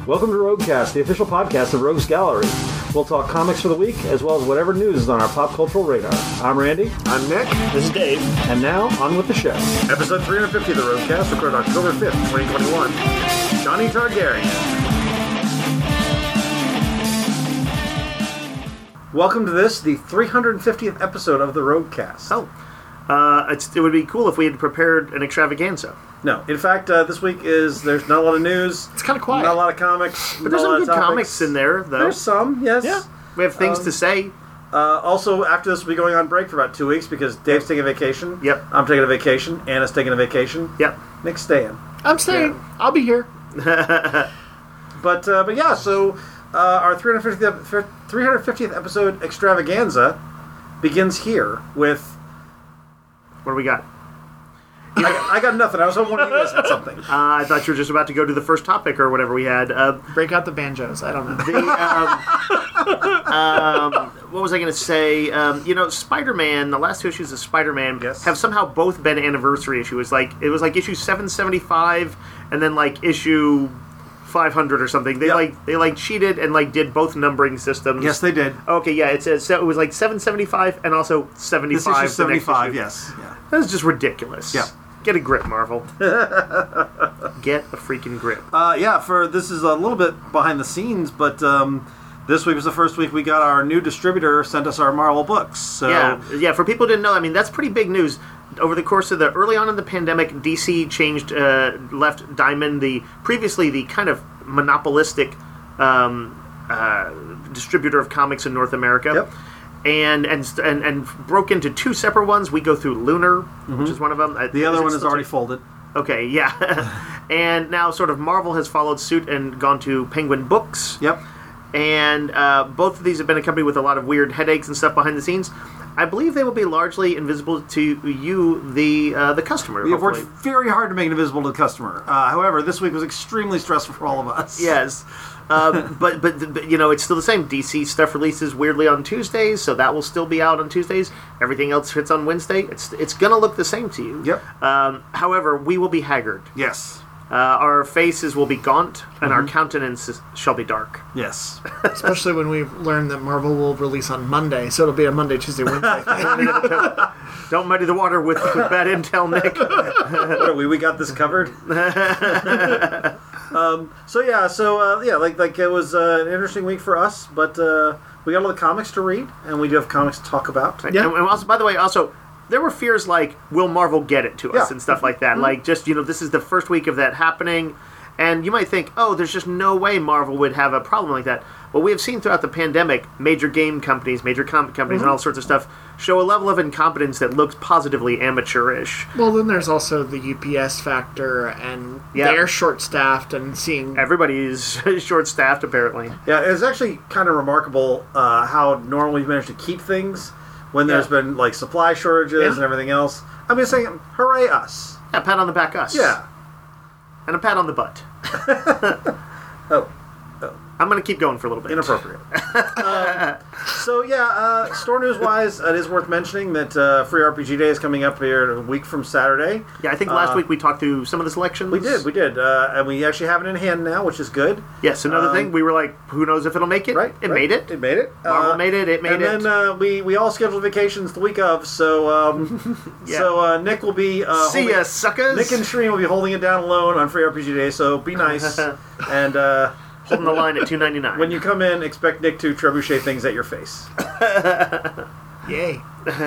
Welcome to Roguecast, the official podcast of Rogues Gallery. We'll talk comics for the week, as well as whatever news is on our pop cultural radar. I'm Randy. I'm Nick. This is Dave. And now, on with the show. Episode 350 of the Roguecast, recorded October 5th, 2021. Johnny Targaryen. Welcome to this, the 350th episode of the Roguecast. It would be cool if we had prepared an extravaganza. No, in fact, this week there's not a lot of news. It's kind of quiet. Not a lot of comics. But there's some good comics in there, though. There's some, yes. Yeah, we have things to say. Also, after this, we'll be going on break for about 2 weeks because Dave's taking a vacation. Yep. I'm taking a vacation. Anna's taking a vacation. Yep. Nick's staying. I'm staying. Yeah. I'll be here. But yeah, so our 350th episode extravaganza begins here with... What do we got? I got nothing. I was hoping one of you guys had something. I thought you were just about to go to the first topic or whatever we had. Break out the banjos. I don't know. What was I going to say? Spider-Man, the last two issues of Spider-Man have somehow both been anniversary issues. It was like issue 775 and then like issue 500 or something. They cheated and did both numbering systems. Yes, they did. Okay, yeah, it was like 775 and also 75. This issue 75, issue. yes. Yeah. That was just ridiculous. Yeah. Get a grip, Marvel. Get a freaking grip. This is a little bit behind the scenes, but this week was the first week we got our new distributor sent us our Marvel books. So yeah. For people who didn't know, I mean, that's pretty big news. Over the course of early on in the pandemic, DC left Diamond, previously the kind of monopolistic distributor of comics in North America. Yep. And broke into two separate ones. We go through Lunar, which is one of them. The other one is already folded. Okay, yeah. And now sort of Marvel has followed suit and gone to Penguin Books. Yep. And both of these have been accompanied with a lot of weird headaches and stuff behind the scenes. I believe they will be largely invisible to you, the customer. We have worked very hard to make it invisible to the customer. However, this week was extremely stressful for all of us. Yes. But it's still the same. DC stuff releases weirdly on Tuesdays, so that will still be out on Tuesdays. Everything else hits on Wednesday. It's going to look the same to you. Yep. However, we will be haggard. Yes. Our faces will be gaunt, and our countenances shall be dark. Yes. Especially when we learn that Marvel will release on Monday, so it'll be a Monday, Tuesday, Wednesday thing. Don't muddy the water with bad intel, Nick. What are we? We got this covered. It was an interesting week for us, but we got all the comics to read, and we do have comics to talk about. Yeah. And also, by the way, there were fears like, will Marvel get it to us and stuff like that. Mm-hmm. This is the first week of that happening, and you might think, there's just no way Marvel would have a problem like that. Well, we have seen throughout the pandemic, major game companies, major comic companies, and all sorts of stuff show a level of incompetence that looks positively amateurish. Well, then there's also the UPS factor, and they're short-staffed, and seeing... Everybody's short-staffed, apparently. Yeah, it's actually kind of remarkable how normally we've managed to keep things when there's been, supply shortages and everything else. I'm just saying, hooray us. Yeah, pat on the back us. Yeah. And a pat on the butt. Oh. I'm going to keep going for a little bit. Inappropriate. Store news-wise, it is worth mentioning that Free RPG Day is coming up here a week from Saturday. Yeah, I think last week we talked through some of the selections. We did. And we actually have it in hand now, which is good. Yes, another thing, we were like, who knows if it'll make it? Right. Made it. It made it. Marvel made it. It made it. And then we all scheduled vacations the week of, so Nick will be... See ya, suckers! Nick and Shreen will be holding it down alone on Free RPG Day, so be nice. And... holding the line at $2.99. When you come in, expect Nick to trebuchet things at your face. Yay.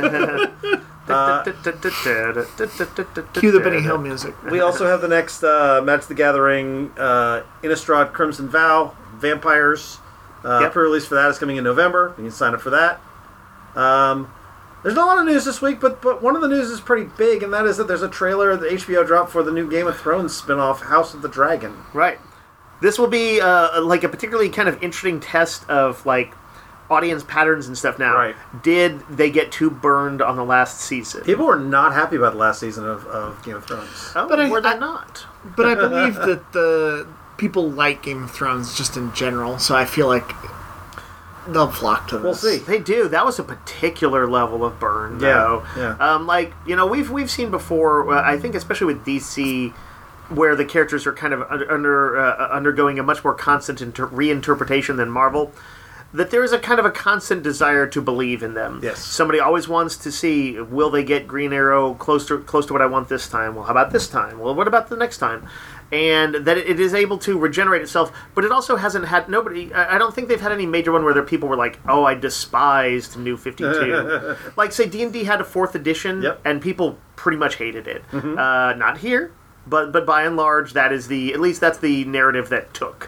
Cue the Benny Hill music. We also have the next Magic the Gathering Innistrad Crimson Vow Vampires. Pre-release for that is coming in November. You can sign up for that. There's not a lot of news this week, but one of the news is pretty big, and that is that there's a trailer that HBO dropped for the new Game of Thrones spinoff, House of the Dragon. Right. This will be a particularly kind of interesting test of audience patterns and stuff now. Right. Did they get too burned on the last season? People were not happy about the last season of Game of Thrones. Oh, but were they not? But I believe that the people like Game of Thrones just in general, so I feel like they'll flock to this. We'll see. They do. That was a particular level of burn, though. Yeah. We've seen before, I think especially with DC... where the characters are kind of undergoing a much more constant reinterpretation than Marvel, that there is a kind of a constant desire to believe in them. Yes. Somebody always wants to see, will they get Green Arrow close to what I want this time? Well, how about this time? Well, what about the next time? And that it is able to regenerate itself, but it also hasn't had I don't think they've had any major one where people were like, oh, I despised New 52. Like, say, D&D had a 4th edition, and people pretty much hated it. Not here, but by and large, at least that's the narrative that took.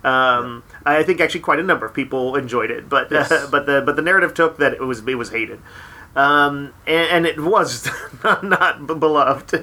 I think actually quite a number of people enjoyed it, but but the narrative took that it was hated, and it was not beloved.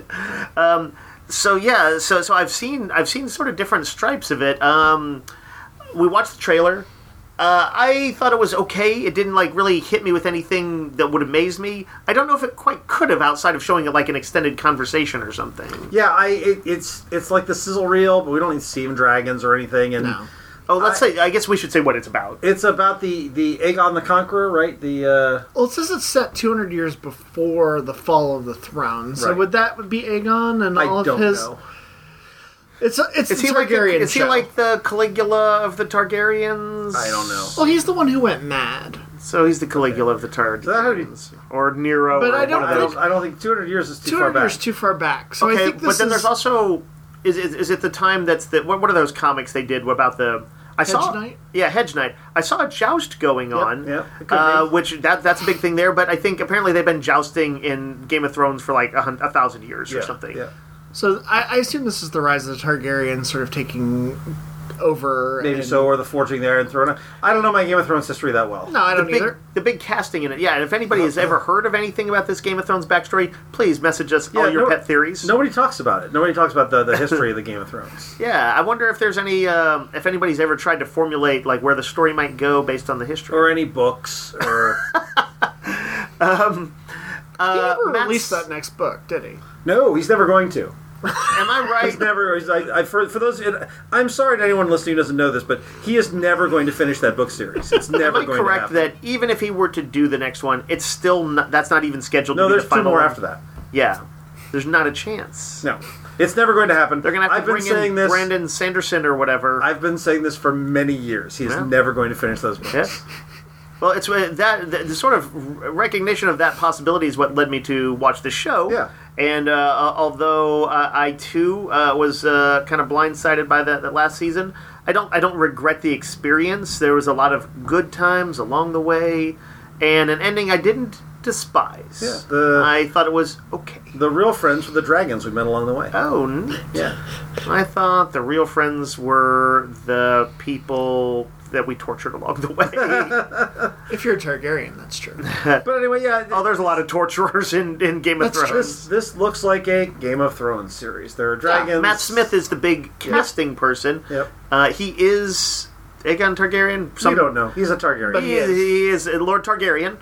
So I've seen sort of different stripes of it. We watched the trailer. I thought it was okay. It didn't really hit me with anything that would amaze me. I don't know if it quite could have, outside of showing it like an extended conversation or something. Yeah, it's like the sizzle reel, but we don't need to see even dragons or anything. And No. Oh, I guess we should say what it's about. It's about the Aegon the Conqueror, right? Well, it says it's set 200 years before the fall of the throne. So Right. would that be Aegon and all I of don't his? know. It's Is the he Targaryen is he show. like the Caligula of the Targaryens? I don't know. Well, he's the one who went mad. So he's the Caligula of the Targaryens, or Nero, But or I don't one of those. I don't think 200 years is too far 200 back. years too far back. So I Okay, think this but then is there's also is it the time that's the what are those comics they did about the Hedge Knight? Yeah, Hedge Knight. I saw a joust going on, yep, it could be. which that's a big thing there. But I think apparently they've been jousting in Game of Thrones for like 1,000 years or something. Yeah. So I assume this is the rise of the Targaryens sort of taking over. Maybe and- so, or the forging there and throwing. I don't know my Game of Thrones history that well. No, I don't either. The big casting in it. Yeah, and if anybody has ever heard of anything about this Game of Thrones backstory, please message us all your pet theories. Nobody talks about it. Nobody talks about the history of the Game of Thrones. Yeah, I wonder if there's any, if anybody's ever tried to formulate like where the story might go based on the history. Or any books, or... He never Matt's- released that next book, did he? No, he's never going to. Am I right? He's never... for those... I'm sorry to anyone listening who doesn't know this, but he is never going to finish that book series. It's never Am I going to correct happen. that even if he were to do the next one, it's still not, that's not even scheduled No, to be there's the two final more one? after that. Yeah. There's not a chance. No. It's never going to happen. They're going to have I've to been bring saying in this. Brandon Sanderson or whatever. I've been saying this for many years. He's Yeah. never going to finish those books. Yeah. Well, it's the sort of recognition of that possibility is what led me to watch the show. Yeah. And although I too was kind of blindsided by that last season, I don't regret the experience. There was a lot of good times along the way, and an ending I didn't despise. Yeah, I thought it was okay. The real friends were the dragons we met along the way. Oh, neat. Yeah. I thought the real friends were the people that we tortured along the way. If you're a Targaryen, that's true. But anyway, yeah. Oh, there's a lot of torturers in Game of That's Thrones. This looks like a Game of Thrones series. There are dragons. Matt Smith is the big casting person. Yep. He is Aegon Targaryen. We don't know. He's a Targaryen. But He is Lord Targaryen.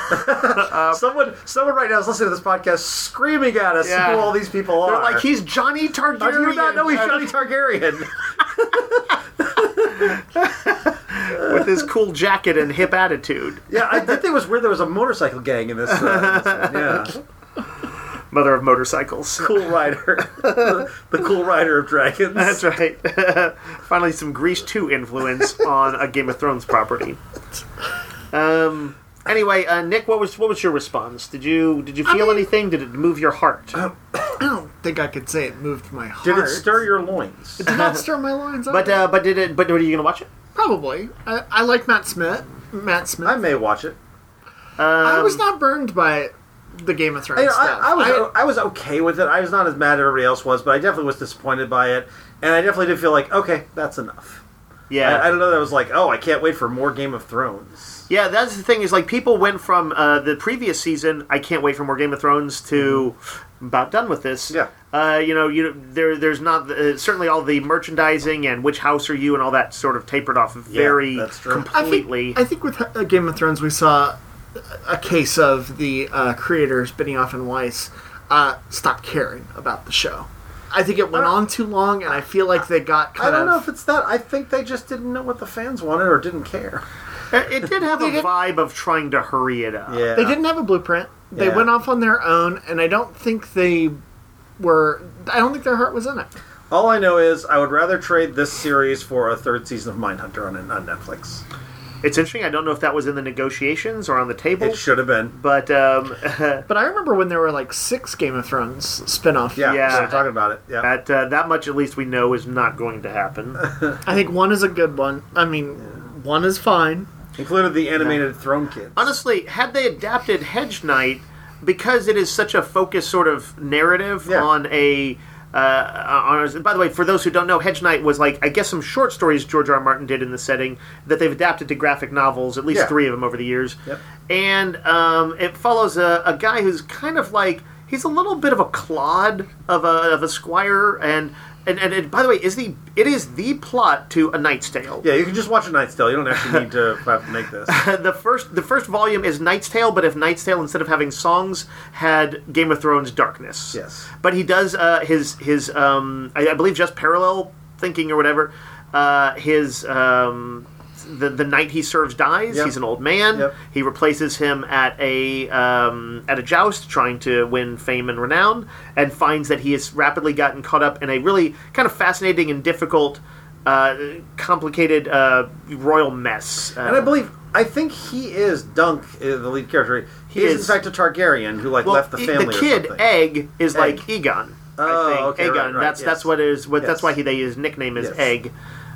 Someone right now is listening to this podcast screaming at us Yeah. who all these people are. They're like, he's Johnny Targaryen. How do you not know he's Johnny Targaryen? With his cool jacket and hip attitude. Yeah, I did think it was weird there was a motorcycle gang in this. Yeah. Mother of motorcycles. Cool Rider. The Cool Rider of Dragons. That's right. Finally, some Grease 2 influence on a Game of Thrones property. Anyway, Nick, what was your response? Did you feel anything? Did it move your heart? I don't think I could say it moved my heart. Did it stir your loins? It did not stir my loins. But did it? But are you gonna watch it? Probably. I like Matt Smith. I may watch it. I was not burned by the Game of Thrones stuff. I was okay with it. I was not as mad as everybody else was, but I definitely was disappointed by it. And I definitely did feel like, okay, that's enough. Yeah. I don't know that I was like, oh, I can't wait for more Game of Thrones. Yeah, that's the thing is like people went from the previous season, I can't wait for more Game of Thrones, to about done with this. Yeah. There's not certainly all the merchandising and which house are you and all that sort of tapered off very that's true. completely. I think with Game of Thrones we saw a case of the creators, Benioff and Weiss, stop caring about the show. I think it went on too long, and I feel like they got I don't know if it's that. I think they just didn't know what the fans wanted or didn't care. It did have a vibe of trying to hurry it up. Yeah. They didn't have a blueprint. They Yeah. went off on their own, and I don't think they were. I don't think their heart was in it. All I know is I would rather trade this series for a third season of Mindhunter on Netflix. It's interesting. I don't know if that was in the negotiations or on the table. It should have been. But But I remember when there were like 6 Game of Thrones spin-off. Yeah, Yeah. we're talking about it. Yeah. that much at least we know is not going to happen. I think 1 is a good one. I mean, 1 is fine. Included the animated Throne Kids. Honestly, had they adapted Hedge Knight, because it is such a focused sort of narrative on a... by the way, for those who don't know, Hedge Knight was like, I guess, some short stories George R. R. Martin did in the setting that they've adapted to graphic novels, at least 3 of them over the years. Yep. And it follows a guy who's kind of like, he's a little bit of a clod of a squire, and by the way, it is the plot to A Knight's Tale. Yeah, you can just watch A Knight's Tale. You don't actually need to have to make this. The first volume is Knight's Tale, but if Knight's Tale, instead of having songs, had Game of Thrones darkness. Yes. But he does his I believe just parallel thinking or whatever. The knight he serves dies. Yep. He's an old man. Yep. He replaces him at a joust, trying to win fame and renown, and finds that he has rapidly gotten caught up in a really kind of fascinating and difficult, complicated royal mess. And I think he is Dunk, the lead character. He is in fact a Targaryen who left the family. The kid or something. Egg is like Aegon. Oh, I think. okay, Aegon. right, That's yes. what is. What That's Yes. why his nickname is Yes. Egg.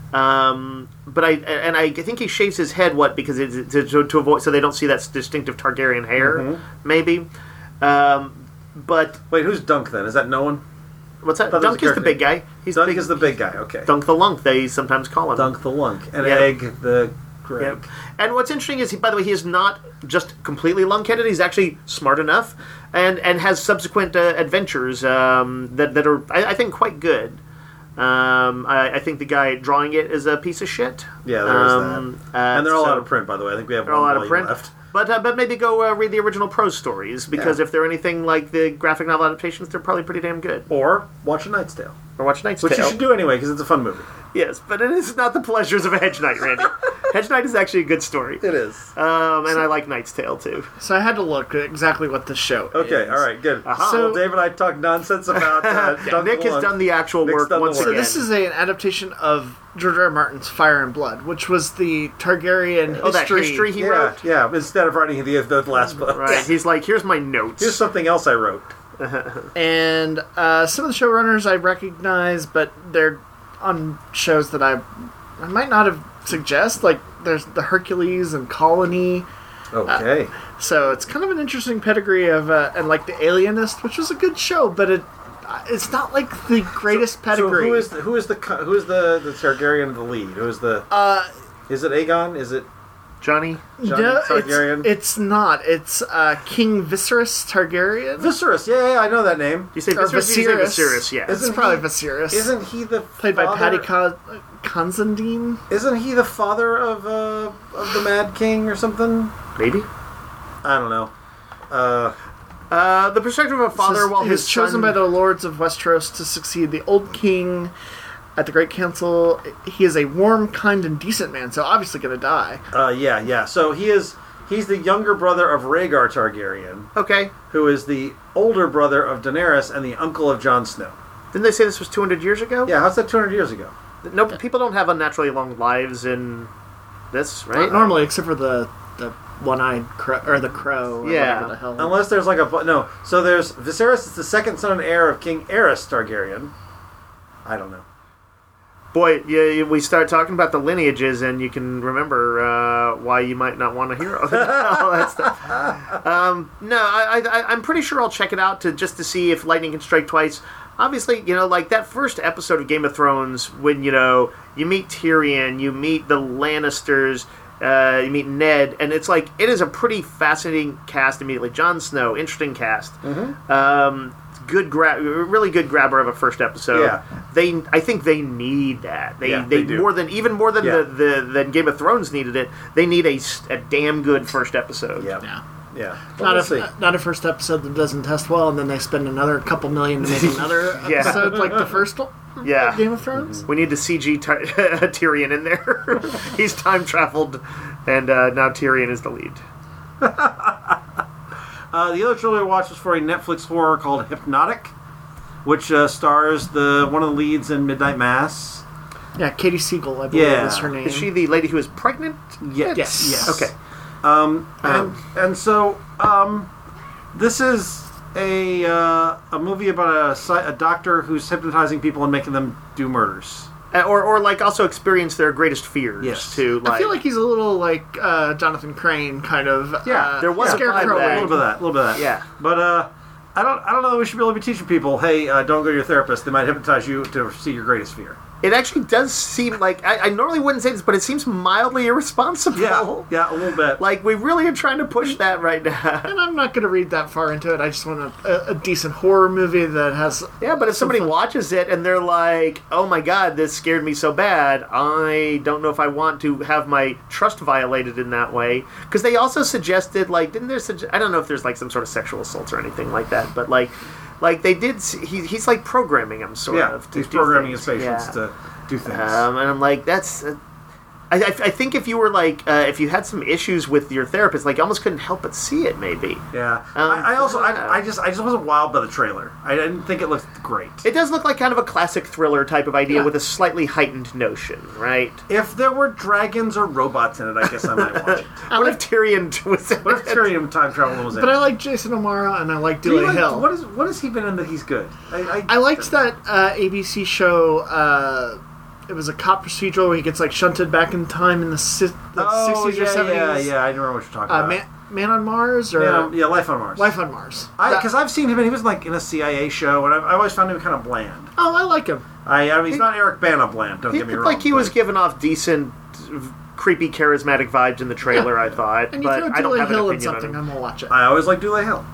But I think he shaves his head because to avoid, so they don't see that distinctive Targaryen hair, maybe. But Wait, who's Dunk then? Is that no one? what's that? thought there was Dunk a is the big character guy. Dunk is the big guy. Okay. Dunk the Lunk. They sometimes call him. Dunk the Lunk and Yeah. Egg the Greg. Yeah. And what's interesting is, by the way, he is not just completely lunk-headed. He's actually smart enough and has subsequent adventures that are, I think, quite good. I think the guy drawing it is a piece of shit. Yeah, there is that. And they're all so- out of print, by the way. I think we have They're all one out of volume print. left. But maybe go read the original prose stories, because Yeah. if they're anything like the graphic novel adaptations, they're probably pretty damn good. Or watch A Knight's Tale. Or watch Knight's Which Tale. you should do anyway, because it's a fun movie. Yes, but it is not the pleasures of a Hedge Knight, Randy. Hedge Knight is actually a good story. It is. And I like Knight's Tale, too. So I had to look at exactly what the show Okay, is. all right, good. Aha. So Dave and I talked nonsense about Dunk Nick the has Lunk. done the actual Nick's work done the once work. So again. this is an adaptation of George R. R. Martin's Fire and Blood, which was the Targaryen Oh, that history he Yeah, wrote? yeah. Instead of writing the last book. Right. He's like, here's my notes. Here's something else I wrote. And some of the showrunners I recognize, but they're on shows that I might not have suggest. Like there's the Hercules and Colony. Okay. So it's kind of an interesting pedigree of and like the Alienist, which was a good show, but it's not like the greatest pedigree. So who is the Targaryen of the lead? Who is the? Is it Aegon? Is it Johnny? Johnny No, Targaryen? it's not. It's King Viserys Targaryen. Viserys? Yeah, I know that name. You say Or Viserys? You say Viserys, yeah. Isn't It's probably he- Viserys. Isn't he the played by father- Paddy Considine? Isn't he the father of the Mad King or something? Maybe. I don't know. The perspective of a father while he his was chosen son... by the lords of Westeros to succeed the old king at the Great Council. He is a warm, kind, and decent man, so obviously going to die. Yeah. So he's the younger brother of Rhaegar Targaryen, Okay. who is the older brother of Daenerys and the uncle of Jon Snow. Didn't they say this was 200 years ago? Yeah, how's that 200 years ago? No, people don't have unnaturally long lives in this, right? Not normally, except for the one-eyed crow, or the crow, or Yeah. whatever the hell. Unless there's no. So there's Viserys is the second son and heir of King Aerys Targaryen. I don't know. Boy, we start talking about the lineages, and you can remember why you might not want to hear all that stuff. No, I'm pretty sure I'll check it out just to see if lightning can strike twice. Obviously, like that first episode of Game of Thrones, when you meet Tyrion, you meet the Lannisters, you meet Ned, and it's like it is a pretty fascinating cast immediately. Jon Snow, interesting cast. Really good grabber of a first episode. Yeah. I think they need that. They do. more than Yeah. than Game of Thrones needed it. They need a damn good first episode. Yeah. Yeah. Yeah. Not We'll a, see. not a first episode that doesn't test well, and then they spend another couple million to make another Yeah. episode like the first Yeah. Game of Thrones. We need to CG Tyrion in there. He's time traveled, and now Tyrion is the lead. The other trailer I watched was for a Netflix horror called Hypnotic. which stars one of the leads in Midnight Mass. Yeah, Katie Siegel, I believe is her name. Is she the lady who is pregnant? Yes. Okay. And so this is a movie about a doctor who's hypnotizing people and making them do murders. Or like also experience their greatest fears. Yes. Too. I feel like he's a little like Jonathan Crane kind of. There was a Scarecrow. vibe A little bit of that. Yeah. But I don't know that we should really be teaching people, hey, don't go to your therapist. They might hypnotize you to see your greatest fear. It actually does seem like, I normally wouldn't say this, but it seems mildly irresponsible. Yeah, a little bit. Like, we really are trying to push that right now. And I'm not going to read that far into it. I just want a decent horror movie that has... Yeah, but if somebody watches it and they're like, oh my god, this scared me so bad, I don't know if I want to have my trust violated in that way. Because they also suggested, like, didn't there I don't know if there's, like, some sort of sexual assault or anything like that, but, like they did... He's, like, programming him, sort of. He's programming his patients to do things. And I'm like, that's... I think if you were like, if you had some issues with your therapist, like, you almost couldn't help but see it, maybe. Yeah. I just wasn't wowed by the trailer. I didn't think it looked great. It does look like kind of a classic thriller type of idea with a slightly heightened notion, right? If there were dragons or robots in it, I guess I might watch it. What if Tyrion was in What if it? Tyrion time travel was in But it? I like Jason O'Mara and I like Dule Hill. What has he been in that he's good? I liked that ABC show... it was a cop procedural where he gets like shunted back in time in the 60s or 70s. Yeah, I remember what you're talking about. Man on Mars or Life on Mars. Life on Mars. Because I've seen him and he was like in a CIA show, and I always found him kind of bland. Oh, I like him. I mean, he's not Eric Bana bland. Don't get me wrong. Like he was giving off decent, creepy, charismatic vibes in the trailer. I thought, And you but throw I don't Dule have an Hill in opinion on something, him. I'm gonna watch it. I always like Dule Hill.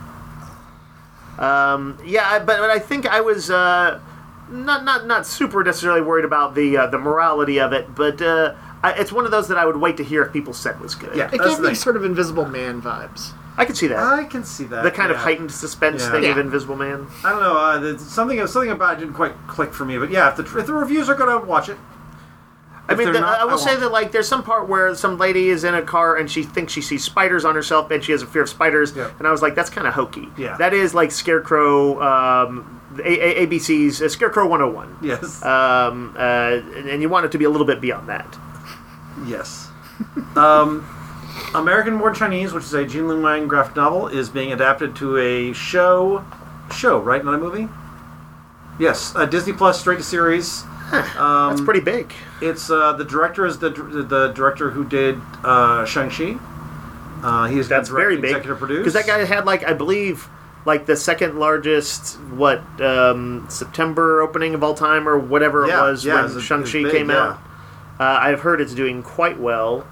But I think I was not super necessarily worried about the morality of it, but it's one of those that I would wait to hear if people said was good. Yeah. It That's gave the me thing. sort of Invisible Man vibes. I can see that. I can see that. The kind of heightened suspense thing of Invisible Man. I don't know. Something about it didn't quite click for me. But yeah, if the reviews are going to watch it. I mean, I will say won't. that, like, there's some part where some lady is in a car and she thinks she sees spiders on herself and she has a fear of spiders. Yeah. And I was like, that's kind of hokey. Yeah. That is like Scarecrow, ABC's Scarecrow 101. Yes. And you want it to be a little bit beyond that. Yes. American Born Chinese, which is a Jean Lin Wang graphic novel, is being adapted to a show, right? Not a movie? Yes. Disney Plus, straight to series. That's pretty big. It's the director is the director who did Shang-Chi. He's That's very big. executive producer. Because that guy had, like, I believe, like the second largest, September opening of all time or whatever it was when Shang-Chi came out. I've heard it's doing quite well.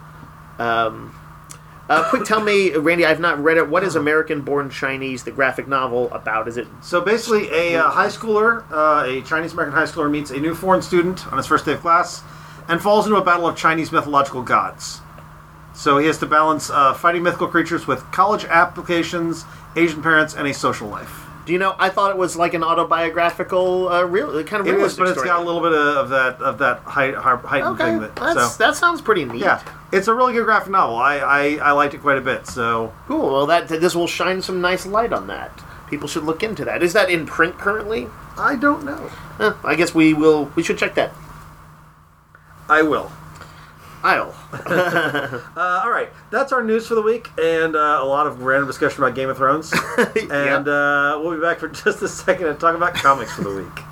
Quick, tell me, Randy, I've not read it. What is American Born Chinese, the graphic novel, about? Is it... So basically, a high schooler, a Chinese-American high schooler, meets a new foreign student on his first day of class and falls into a battle of Chinese mythological gods. So he has to balance fighting mythical creatures with college applications, Asian parents, and a social life. Do you know, I thought it was like an autobiographical, kind of It is, realistic but it's story. got a little bit of that heightened Okay, thing. that sounds pretty neat. Yeah, it's a really good graphic novel. I liked it quite a bit. So Cool. Well, this will shine some nice light on that. People should look into that. Is that in print currently? I don't know. I guess we should check that. I will. I'll. All right, that's our news for the week, and a lot of random discussion about Game of Thrones. And we'll be back for just a second to talk about comics for the week.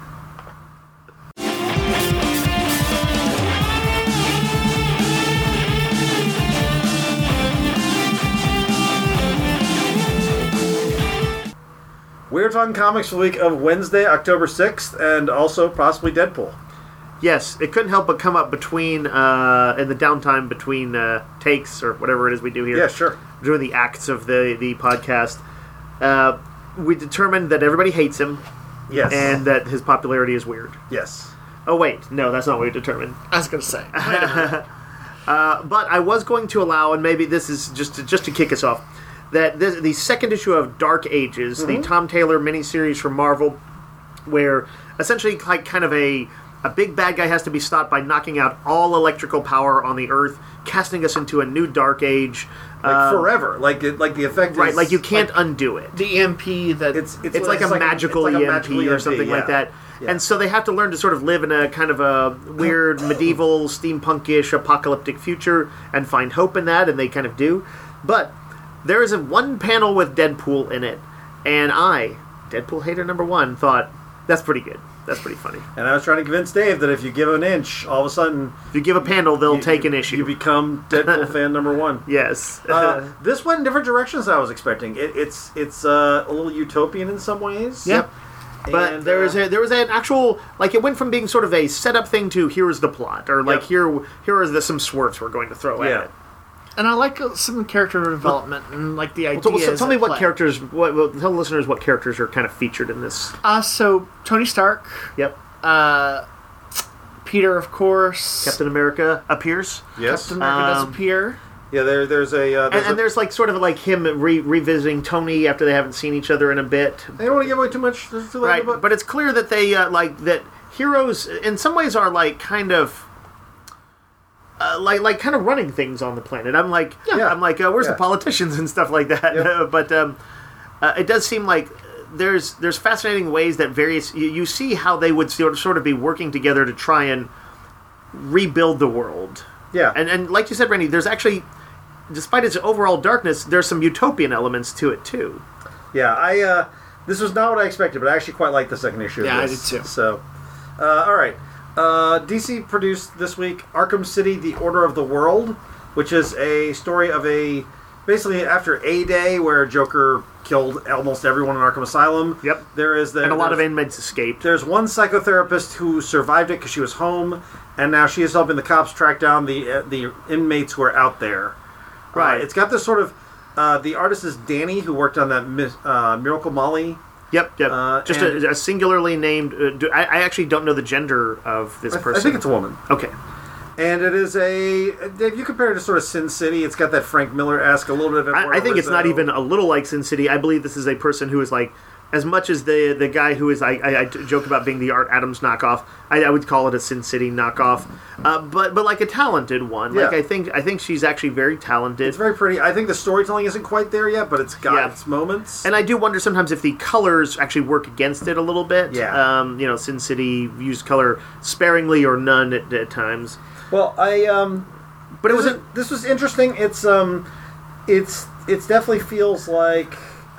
We're talking comics for the week of Wednesday, October 6th, and also possibly Deadpool. Yes, it couldn't help but come up between, in the downtime between takes, or whatever it is we do here. Yeah, sure. During the acts of the podcast. We determined that everybody hates him, Yes. and that his popularity is weird. Yes. Oh, wait, no, that's not what we determined. I was going to say. But I was going to allow, and maybe this is just to kick us off, that the second issue of Dark Ages, the Tom Taylor miniseries from Marvel, where essentially like kind of a a big bad guy has to be stopped by knocking out all electrical power on the Earth, casting us into a new dark age. Forever. Like the effect Right, is... like you can't undo it. The EMP that It's like a magical EMP or something like that. Yeah. And so they have to learn to sort of live in a kind of a weird medieval, steampunkish, apocalyptic future and find hope in that, and they kind of do. But there is one panel with Deadpool in it, and I, Deadpool hater number one, thought, that's pretty good. That's pretty funny. And I was trying to convince Dave that if you give an inch, all of a sudden... If you give a panel, they'll take an issue. You become Deadpool fan number one. Yes. This went in different directions than I was expecting. It's a little utopian in some ways. Yep. But And, there was an actual, like, it went from being sort of a setup thing to here's the plot, or like here are some swerves we're going to throw at it. And I like some character development and like the ideas. So tell me at what play. characters. Tell listeners what characters are kind of featured in this. So Tony Stark, Yep. Peter, of course. Captain America appears. Yes. Captain America does appear. Yeah, there's There's like sort of like him revisiting Tony after they haven't seen each other in a bit. I don't want to give away too much. Too late, Right, but it's clear that they that heroes in some ways are like kind of. Like kind of running things on the planet. I'm like, where's the politicians and stuff like that? Yep. But it does seem like there's fascinating ways that you see how they would sort of be working together to try and rebuild the world. Yeah. And like you said, Randy, there's actually, despite its overall darkness, there's some utopian elements to it too. Yeah, this was not what I expected, but I actually quite like the second issue. Yeah, of this. I did too. So, all right. DC produced this week Arkham City: The Order of the World, which is a story of basically after A Day, where Joker killed almost everyone in Arkham Asylum. Yep. And a lot of inmates escaped. There's one psychotherapist who survived it because she was home, and now she is helping the cops track down the inmates who are out there. Right. It's got this sort of the artist is Danny, who worked on that Miracle Molly. Yep. Just a singularly named. I actually don't know the gender of this person. I think it's a woman. Okay. And it is if you compare it to sort of Sin City, it's got that Frank Miller-esque, a little bit of I think it's not even a little like Sin City. I believe this is a person who is like, as much as the guy who is, I joke about being the Art Adams knockoff, I would call it a Sin City knockoff, but like a talented one. Yeah. Like I think she's actually very talented. It's very pretty. I think the storytelling isn't quite there yet, but it's got its moments. And I do wonder sometimes if the colors actually work against it a little bit. Yeah. Sin City used color sparingly or none at times. Well, But this was interesting. It's definitely feels like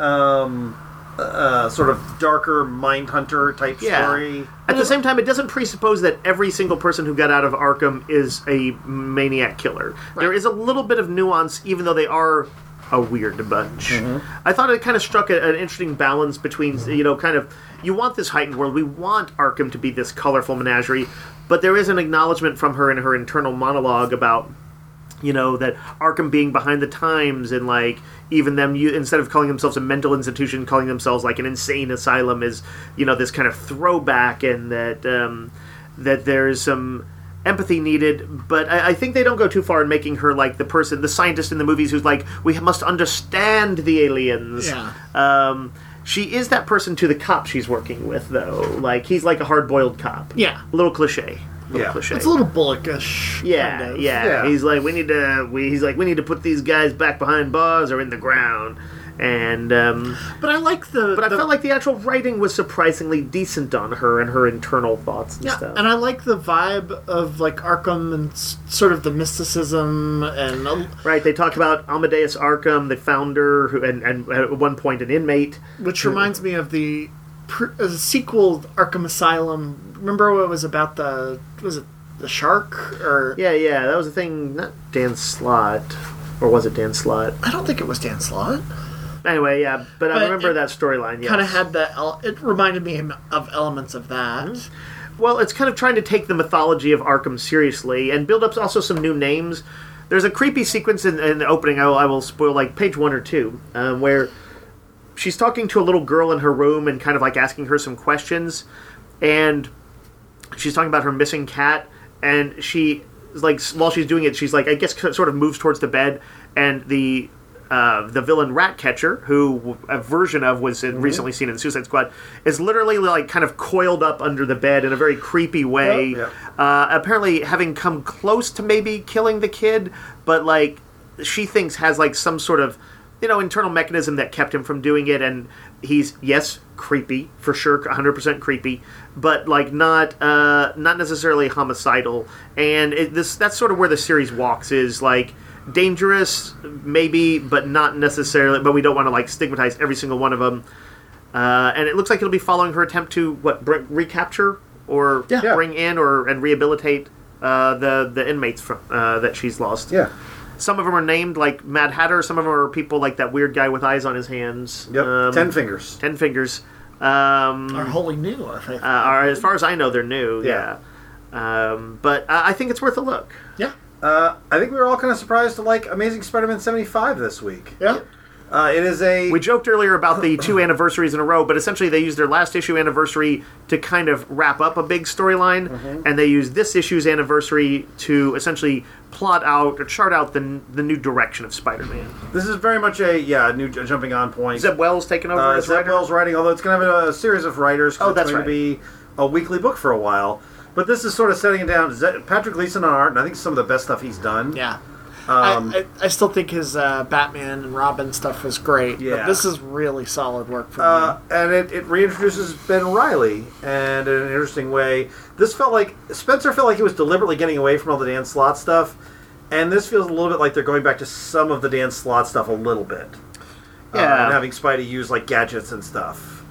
sort of darker Mindhunter type story. At the same time, it doesn't presuppose that every single person who got out of Arkham is a maniac killer. Right. There is a little bit of nuance, even though they are a weird bunch. Mm-hmm. I thought it kind of struck an interesting balance between, you want this heightened world. We want Arkham to be this colorful menagerie, but there is an acknowledgement from her in her internal monologue about, that Arkham being behind the times and, like, even them, instead of calling themselves a mental institution, calling themselves, like, an insane asylum is, this kind of throwback, and that there's some empathy needed, but I think they don't go too far in making her, like, the scientist in the movies who's like, we must understand the aliens. Yeah. She is that person to the cop she's working with, though. Like, he's like a hard-boiled cop. Yeah. A little cliche. It's a little Bullockish. Yeah, kind of. yeah. He's like, we need to put these guys back behind bars or in the ground. And but I like I felt like the actual writing was surprisingly decent on her and her internal thoughts and stuff. And I like the vibe of like Arkham and sort of the mysticism and right. They talk about Amadeus Arkham, the founder, who and at one point an inmate, which reminds me of the sequel Arkham Asylum. Remember what it was about the shark or yeah that was a thing. Not Dan Slott, or was it Dan Slott? I don't think it was Dan Slott. Anyway, yeah, but I remember that storyline. Yes. Kind of had that. It reminded me of elements of that. Mm-hmm. Well, it's kind of trying to take the mythology of Arkham seriously and build up also some new names. There's a creepy sequence in the opening. I will spoil like page 1 or 2, where she's talking to a little girl in her room and kind of like asking her some questions, and she's talking about her missing cat, and she like while she's doing it, she's like I guess sort of moves towards the bed, and the the villain Ratcatcher, who a version of was recently seen in Suicide Squad, is literally like kind of coiled up under the bed in a very creepy way. Yep. Apparently, having come close to maybe killing the kid, but like she thinks has like some sort of internal mechanism that kept him from doing it, and he's creepy for sure, 100% creepy, but like not necessarily homicidal. And that's sort of where the series walks, is like dangerous maybe, but not necessarily. But we don't want to like stigmatize every single one of them. And it looks like it'll be following her attempt to recapture or bring in and rehabilitate the inmates from that she's lost. Yeah. Some of them are named like Mad Hatter. Some of them are people like that weird guy with eyes on his hands. Yep. 10 fingers. 10 fingers. Are wholly new, I think. As far as I know, they're new. Yeah. But I think it's worth a look. Yeah. I think we were all kind of surprised to like Amazing Spider-Man 75 this week. Yeah. It is a... We joked earlier about the 2 anniversaries in a row, but essentially they used their last issue anniversary to kind of wrap up a big storyline, and they used this issue's anniversary to essentially plot out or chart out the new direction of Spider-Man. This is very much a new jumping on point. Zeb Wells taking over as Zeb writer? Wells writing, although it's going to have a series of writers. 'Cause that's it's going right. to be a weekly book for a while. But this is sort of setting it down. Patrick Gleason on art, and I think some of the best stuff he's done. Yeah. I still think his Batman and Robin stuff was great. Yeah. But this is really solid work for me. And it reintroduces Ben Reilly, and in an interesting way. This felt like Spencer felt like he was deliberately getting away from all the Dan Slott stuff, and this feels a little bit like they're going back to some of the Dan Slott stuff a little bit. Yeah. And having Spidey use like gadgets and stuff.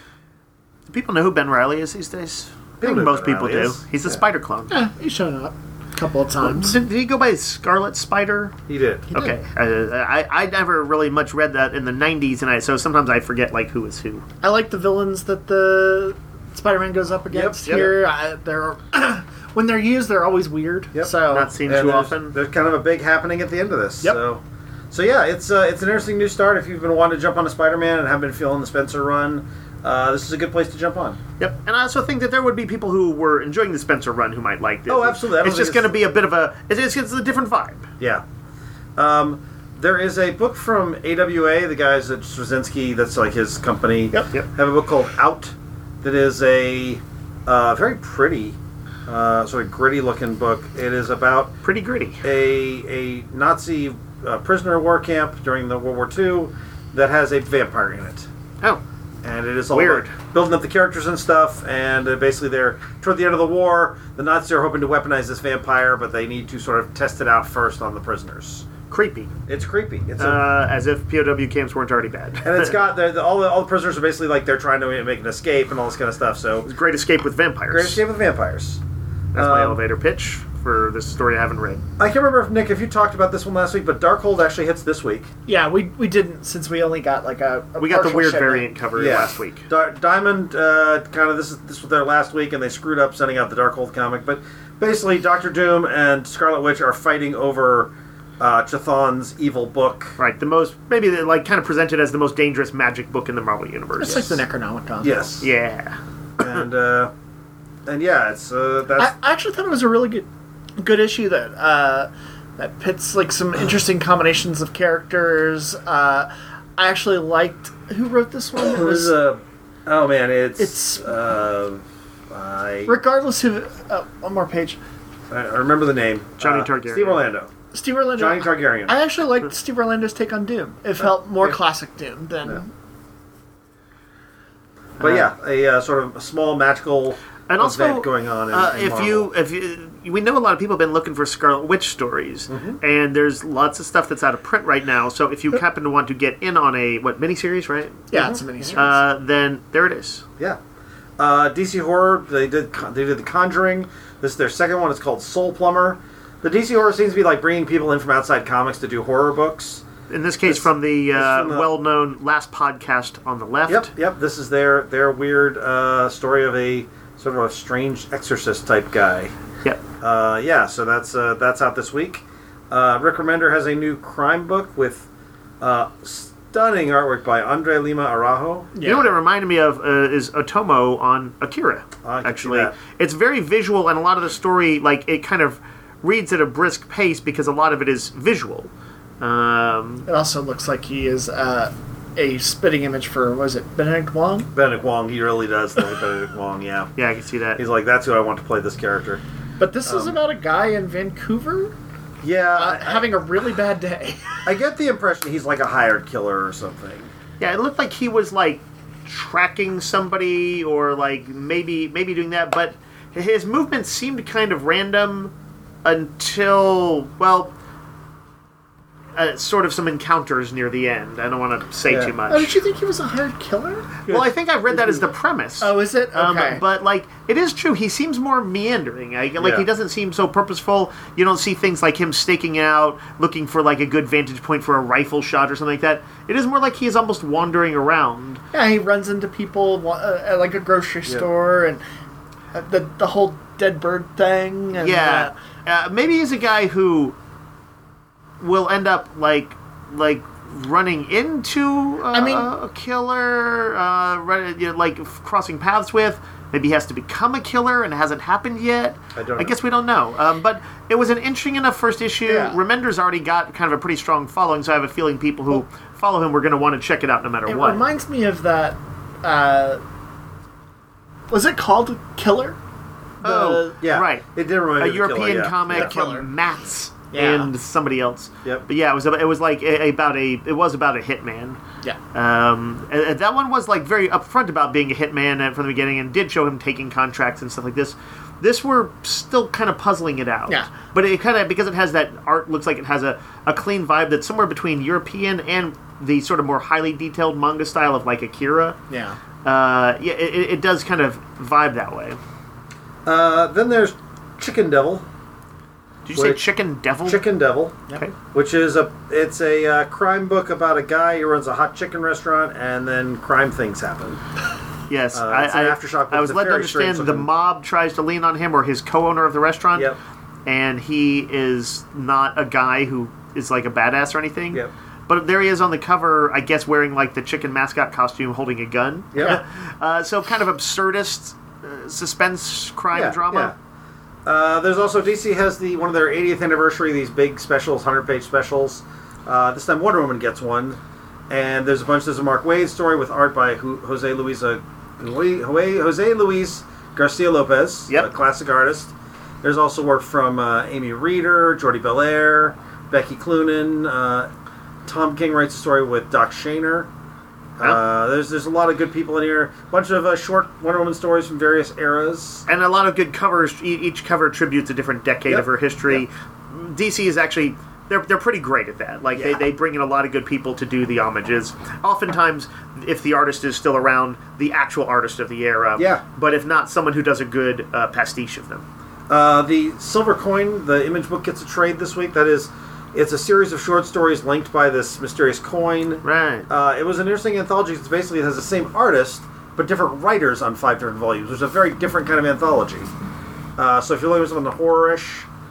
Do people know who Ben Reilly is these days? I People think know most Ben people Reilly do. is. He's the Yeah. Spider clone. Yeah, he's shown up a couple of times. Did he go by Scarlet Spider? He did. Okay. I never really much read that in the 90s, and so sometimes I forget like who is who. I like the villains that the Spider-Man goes up against Yep. here. They're when they're used, they're always weird. Yep. So Not seen And too there's, often. there's kind of a big happening at the end of this. Yep. So yeah, it's an interesting new start. If you've been wanting to jump on a Spider-Man and have been feeling the Spencer run, this is a good place to jump on. Yep, and I also think that there would be people who were enjoying the Spencer run who might like this. Oh, absolutely. I don't It's just think going to be a bit of a... It's a different vibe. Yeah. There is a book from AWA, the guys at Straczynski, that's like his company. Yep. Have a book called Out that is a very pretty, sort of gritty-looking book. It is about Pretty gritty. a Nazi prisoner of war camp during the World War II that has a vampire in it. Oh, And it is all Weird. about building up the characters and stuff. And basically, they're toward the end of the war. The Nazis are hoping to weaponize this vampire, but they need to sort of test it out first on the prisoners. creepy. It's creepy. It's As if POW camps weren't already bad. and it's got all the prisoners are basically like they're trying to make an escape and all this kind of stuff. So Great Escape with Vampires. great escape with vampires. That's my elevator pitch for this story I haven't read. I can't remember if Nick, if you talked about this one last week, but Darkhold actually hits this week. yeah, we didn't, since we only got like a We got the partial weird shipment. variant cover last week. Diamond kind of this was their last week, and they screwed up sending out the Darkhold comic. But basically, Doctor Doom and Scarlet Witch are fighting over Chthon's evil book. Right, maybe like kind of presented as the most dangerous magic book in the Marvel Universe. It's like the Necronomicon. Yes. Yeah. And yeah, it's that's I actually thought it was a really good issue that that pits like some interesting combinations of characters. I actually liked who wrote this one. It was oh man, it's- I regardless of one more page. remember the name. Johnny Targaryen. Steve Orlando. Steve Orlando. Johnny Targaryen. I actually liked Steve Orlando's take on Doom. It felt more yeah. classic Doom than. Yeah. But yeah, a sort of a small magical And also, event going on. In Marvel. if you, we know a lot of people have been looking for Scarlet Witch stories, and there's lots of stuff that's out of print right now. So if you happen to want to get in on a miniseries, right? Yeah, it's a miniseries. Then there it is. Yeah. DC Horror, they did The Conjuring. This is their second one. It's called Soul Plumber. The DC Horror seems to be like bringing people in from outside comics to do horror books. In this case, from the well-known Last Podcast on the Left. Yep. This is their weird story of a sort of a strange exorcist type guy. Yep. Yeah. So that's out this week. Rick Remender has a new crime book with stunning artwork by Andre Lima Araujo. You know what it reminded me of is Otomo on Akira. I can see Actually, that. it's very visual, and a lot of the story, like it kind of reads at a brisk pace because a lot of it is visual. It also looks like he is a spitting image for, was it Benedict Wong? Benedict Wong, he really does look like Benedict Wong, yeah. Yeah, I can see that. He's like, that's who I want to play this character. But this is about a guy in Vancouver having a really bad day. I get the impression he's like a hired killer or something. Yeah, it looked like he was like tracking somebody or like maybe doing that, but his movements seemed kind of random until, well, sort of some encounters near the end. I don't want to say too much. Oh, did you think he was a hired killer? Well, I think I read that as the premise. Oh, is it? Okay. But, like, it is true. He seems more meandering. He doesn't seem so purposeful. You don't see things like him staking out, looking for, like, a good vantage point for a rifle shot or something like that. It is more like he is almost wandering around. Yeah, he runs into people at, like, a grocery store and the whole dead bird thing. And, maybe he's a guy who will end up like running into a killer, like crossing paths with. Maybe he has to become a killer and it hasn't happened yet. I guess we don't know. But it was an interesting enough first issue. Yeah. Remender's already got kind of a pretty strong following, so I have a feeling people who follow him were going to want to check it out no matter what. It reminds me of that. Was it called Killer? Right. It did remind me of a European comic from Mats. And somebody else. Yep. But yeah, it was about a hitman. Yeah. That one was like very upfront about being a hitman from the beginning, and did show him taking contracts and stuff like this. This we're still kind of puzzling it out. Yeah. But it kind of, because it has that art, looks like it has a clean vibe that's somewhere between European and the sort of more highly detailed manga style of like Akira. Yeah. It does kind of vibe that way. Then there's Chicken Devil. Did you say Chicken Devil? Chicken Devil. Okay. Which is a crime book about a guy who runs a hot chicken restaurant, and then crime things happen. Yes, it's an Aftershock book. I was led to understand the mob tries to lean on him, or his co-owner of the restaurant. Yep. And he is not a guy who is like a badass or anything. Yep. But there he is on the cover, I guess, wearing like the chicken mascot costume, holding a gun. Yeah. So kind of absurdist suspense crime drama. Yeah. There's also, DC has one of their 80th anniversary, these big specials, 100-page specials. This time Wonder Woman gets one. And there's a Mark Waid story with art by Jose Luis Garcia Lopez, a classic artist. There's also work from Amy Reeder, Jordi Belair, Becky Cloonan. Tom King writes a story with Doc Shaner. There's a lot of good people in here. A bunch of short Wonder Woman stories from various eras. And a lot of good covers. Each cover attributes a different decade of her history. Yep. DC is actually... They're pretty great at that. Like, they bring in a lot of good people to do the homages. Oftentimes, if the artist is still around, the actual artist of the era. Yeah. But if not, someone who does a good pastiche of them. The Silver Coin, the Image book, gets a trade this week. That is... It's a series of short stories linked by this mysterious coin. Right. It was an interesting anthology because basically it has the same artist, but different writers on 5 different volumes. It's a very different kind of anthology. So if you're looking for something horror-ish.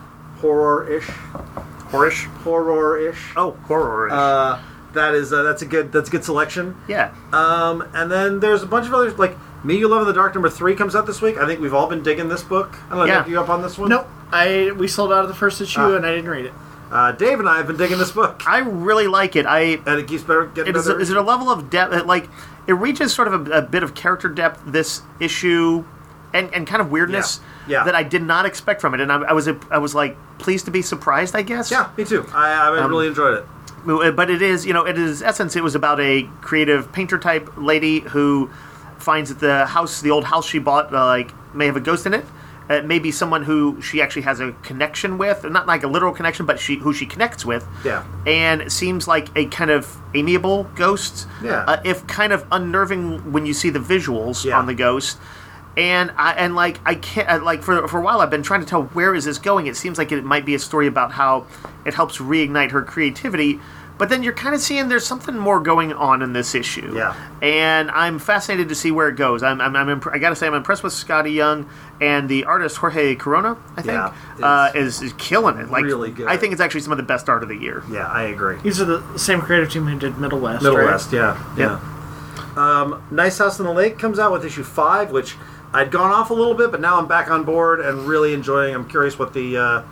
Oh, horror-ish. That's a good selection. Yeah. And then there's a bunch of others, like Me You Love in the Dark #3 comes out this week. I think we've all been digging this book. I don't know, you up on this one? Nope. We sold out of the first issue and I didn't read it. Dave and I have been digging this book. I really like it. And it keeps getting better. Is it a level of depth? Like, it reaches sort of a bit of character depth this issue, and kind of weirdness that I did not expect from it. And I was like pleased to be surprised, I guess. Yeah, me too. I really enjoyed it. But it is, essence, it was about a creative painter type lady who finds that the old house she bought, may have a ghost in it. It may be someone who she actually has a connection with, not like a literal connection, but who she connects with. Yeah. And it seems like a kind of amiable ghost. Yeah. If kind of unnerving when you see the visuals on the ghost. And I can't, for a while I've been trying to tell where is this going. It seems like it might be a story about how it helps reignite her creativity. But then you're kind of seeing there's something more going on in this issue. Yeah. And I'm fascinated to see where it goes. I got to say, I'm impressed with Scotty Young, and the artist Jorge Corona, I think, is killing it. Like, really good. I think it's actually some of the best art of the year. Yeah, I agree. These are the same creative team who did Middle West, yeah. Nice House on the Lake comes out with issue 5, which I'd gone off a little bit, but now I'm back on board and really enjoying. I'm curious what the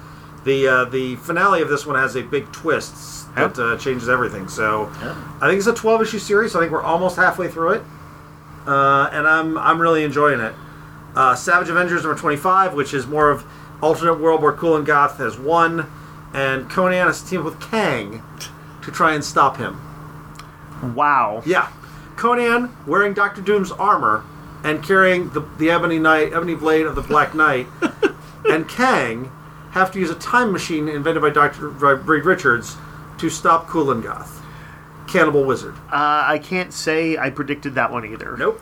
The finale of this one has a big twist that changes everything. So I think it's a 12-issue series. So I think we're almost halfway through it, and I'm really enjoying it. Savage Avengers number 25, which is more of alternate world where Kulan Gath has won, and Conan has teamed with Kang to try and stop him. Wow. Yeah, Conan wearing Doctor Doom's armor and carrying the ebony blade of the Black Knight, and Kang have to use a time machine invented by Dr. Reed Richards to stop Kulan Gath, Cannibal Wizard. I can't say I predicted that one either. Nope.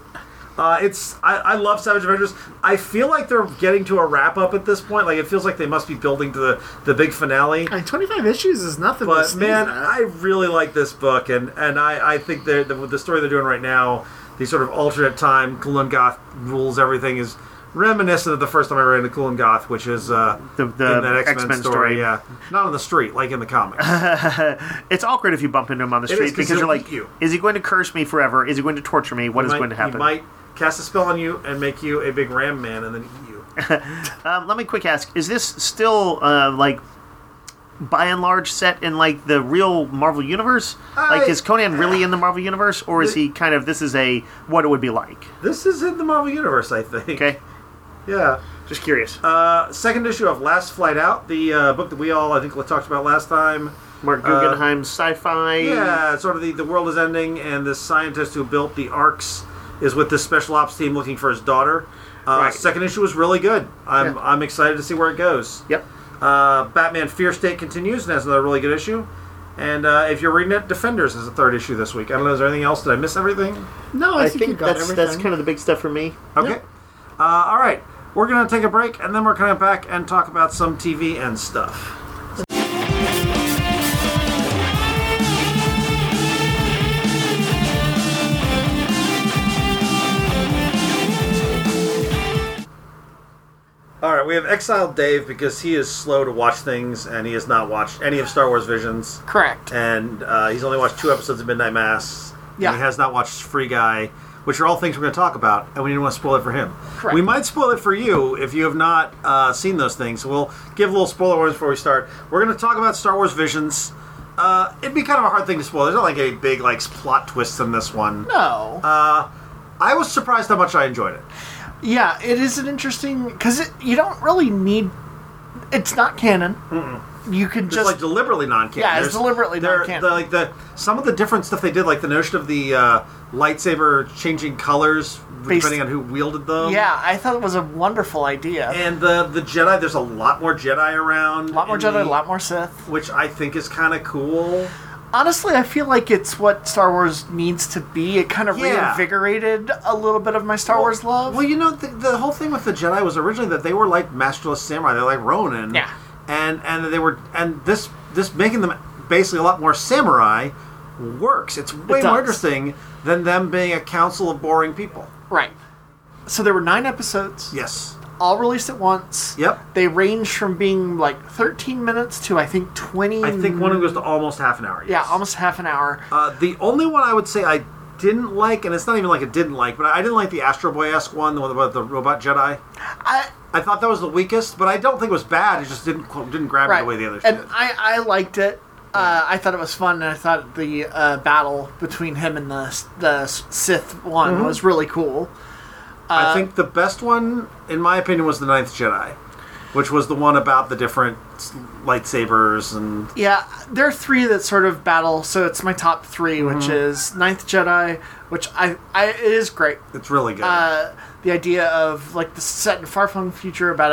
I love Savage Avengers. I feel like they're getting to a wrap up at this point. Like, it feels like they must be building to the big finale. 25 issues is nothing. But man, I really like this book, and I think the story they're doing right now, the sort of alternate time, Kulan Gath rules everything, is reminiscent of the first time I ran into Kulan Gath, which is the in that X-Men story. Yeah, not on the street, like in the comics. It's awkward if you bump into him on the street because you're like, is he going to curse me forever? Is he going to torture me? What is going to happen? He might cast a spell on you and make you a big ram man and then eat you. Let me quick ask, is this still like by and large set in like the real Marvel universe? Like, is Conan really in the Marvel universe, or is he kind of, this is a what it would be like? This is in the Marvel universe, I think. Okay. Yeah. Just curious. Second issue of Last Flight Out, the book that we all, I think, talked about last time. Mark Guggenheim's sci-fi. Yeah, sort of the world is ending, and this scientist who built the Arcs is with this special ops team looking for his daughter. Right. Second issue was really good. I'm excited to see where it goes. Yep. Batman Fear State continues and has another really good issue. And if you're reading it, Defenders is a third issue this week. I don't know, is there anything else? Did I miss everything? No, I think you got that's everything. kind of the big stuff for me. Okay. Yep. All right. We're going to take a break, and then we're coming back and talk about some TV and stuff. All right, we have exiled Dave because he is slow to watch things, and he has not watched any of Star Wars Visions. Correct. And he's only watched 2 episodes of Midnight Mass. Yeah. And he has not watched Free Guy, which are all things we're going to talk about, and we didn't want to spoil it for him. Correct. We might spoil it for you if you have not seen those things. So we'll give a little spoiler warnings before we start. We're going to talk about Star Wars Visions. It'd be kind of a hard thing to spoil. There's not like a big plot twist in this one. No. I was surprised how much I enjoyed it. Yeah, it is an interesting... Because you don't really need... It's not canon. You can It's just... deliberately non-canon. Yeah, it's deliberately non-canon. Some of the different stuff they did, like the notion of the lightsaber changing colors depending on who wielded them. Yeah, I thought it was a wonderful idea. And the Jedi, there's a lot more Jedi around. A lot more Jedi, a lot more Sith. Which I think is kind of cool. Honestly, I feel like it's what Star Wars needs to be. It kind of reinvigorated a little bit of my Star Wars love. Well, the whole thing with the Jedi was originally that they were like masterless samurai. They're like Ronin. Yeah. And this making them basically a lot more samurai works. It's way more interesting than them being a council of boring people. Right. So there were 9 episodes. Yes. All released at once. Yep. They range from being like 13 minutes to I think 20. I think one of them goes to almost half an hour. Yes. Yeah, almost half an hour. The only one I would say I didn't like, and it's not even like I didn't like, but I didn't like the Astro Boy-esque one, the one about the robot Jedi. I thought that was the weakest, but I don't think it was bad. It just didn't grab me the way the others did. And I liked it. I thought it was fun, and I thought the battle between him and the Sith one was really cool. I think the best one, in my opinion, was the Ninth Jedi, which was the one about the different lightsabers and... Yeah, there are 3 that sort of battle, so it's my top 3, which is Ninth Jedi, which it is great. It's really good. The idea of the set in far-flung future about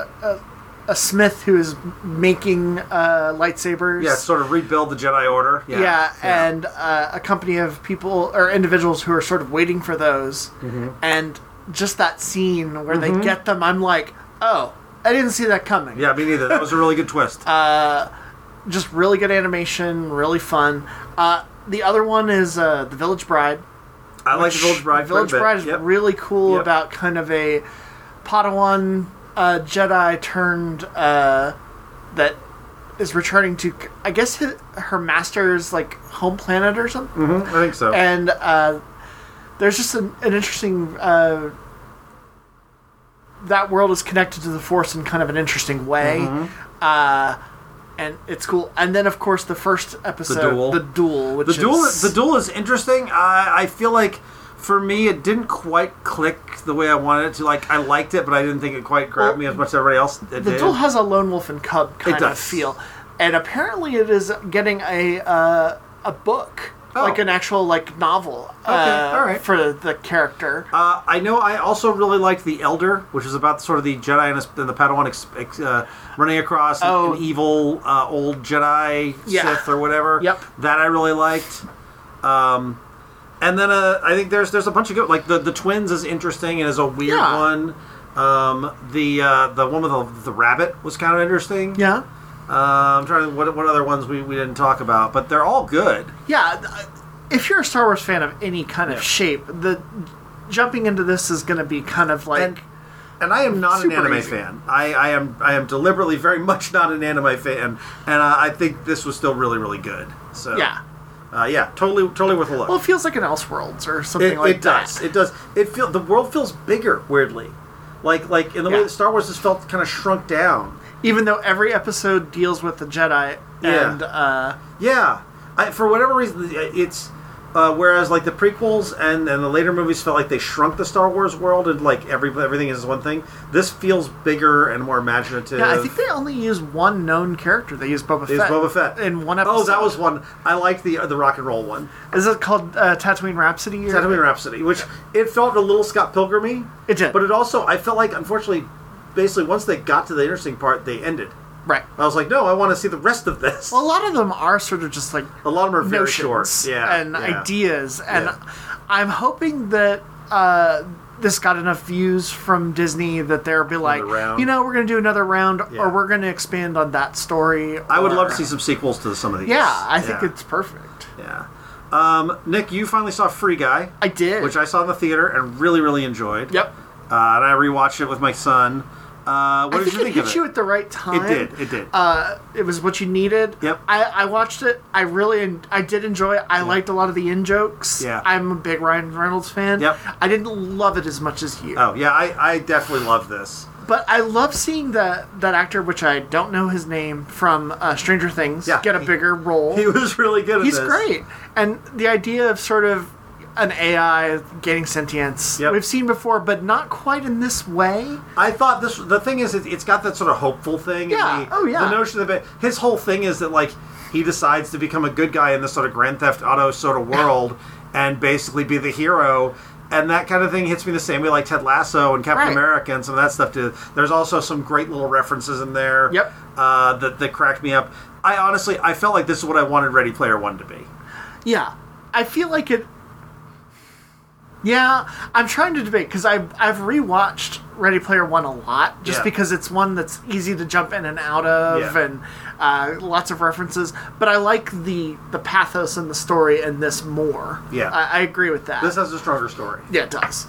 a smith who is making lightsabers. Yeah, sort of rebuild the Jedi Order. Yeah. And a company of people or individuals who are sort of waiting for those. And just that scene where they get them, I'm like, oh, I didn't see that coming. Yeah, me neither. That was a really good twist. Just really good animation, really fun. The other one is The Village Bride. I like The Village Bride. The Village Bride is really cool about kind of a Padawan Jedi turned that is returning to, I guess, her master's home planet or something. I think so. And there's just an interesting that world is connected to the Force in kind of an interesting way. And it's cool. And then, of course, the first episode, the duel, which the duel is interesting. I feel like for me, it didn't quite click the way I wanted it to. Like, I liked it, but I didn't think it quite grabbed me as much as everybody else did. The duel has a lone wolf and cub kind of feel, and apparently it is getting a book. Like an actual novel all right. for the character. I know I also really liked The Elder, which is about sort of the Jedi and the Padawan running across an evil old Jedi Sith or whatever. Yep. That I really liked. And then I think there's a bunch of good, like the twins is interesting and is a weird one. The one with the rabbit was kind of interesting. Yeah. I'm trying to what other ones we didn't talk about, but they're all good. Yeah, if you're a Star Wars fan of any kind of shape, the jumping into this is going to be kind of like. And I am not an anime easy. fan. I am deliberately very much not an anime fan, and I think this was still really really good. So totally worth a look. Well, it feels like an Elseworlds or something like that. It does. The world feels bigger weirdly, like in the way that Star Wars has felt kind of shrunk down. Even though every episode deals with the Jedi, and for whatever reason, it's whereas like the prequels and the later movies felt like they shrunk the Star Wars world and like everything is one thing. This feels bigger and more imaginative. Yeah, I think they only use one known character. They use Boba Fett. They use Boba Fett in one episode. Oh, that was one. I liked the rock and roll one. Is it called Tatooine Rhapsody? Tatooine Rhapsody, which it felt a little Scott Pilgrim-y. It did, but it also I felt like unfortunately. Basically, once they got to the interesting part, they ended. Right. I was like, no, I want to see the rest of this. Well, a lot of them are sort of just like a lot of them are very short, and ideas, and I'm hoping that this got enough views from Disney that they'll be like, we're going to do another round, or we're going to expand on that story. I would love to see some sequels to some of these. Yeah, I think it's perfect. Yeah. Nick, you finally saw Free Guy. I did, which I saw in the theater and really, really enjoyed. Yep. And I rewatched it with my son. What did you think of it? It hit you at the right time. It did. It was what you needed. Yep. I watched it. I did enjoy it. I liked a lot of the in-jokes. Yeah. I'm a big Ryan Reynolds fan. Yep. I didn't love it as much as you. Oh, yeah, I definitely love this. But I love seeing that actor, which I don't know his name, from Stranger Things, get a bigger role. He was really good at this. He's great. And the idea of sort of an AI gaining sentience we've seen before, but not quite in this way. I thought the thing is, it's got that sort of hopeful thing. Yeah. The notion of it, his whole thing is that like he decides to become a good guy in this sort of Grand Theft Auto sort of world and basically be the hero. And that kind of thing hits me the same way like Ted Lasso and Captain America and some of that stuff too. There's also some great little references in there. Yep. That cracked me up. I felt like this is what I wanted Ready Player One to be. Yeah. I feel like it. Yeah, I'm trying to debate because I've rewatched Ready Player One a lot just because it's one that's easy to jump in and out of and lots of references. But I like the pathos in the story in this more. Yeah, I agree with that. This has a stronger story. Yeah, it does.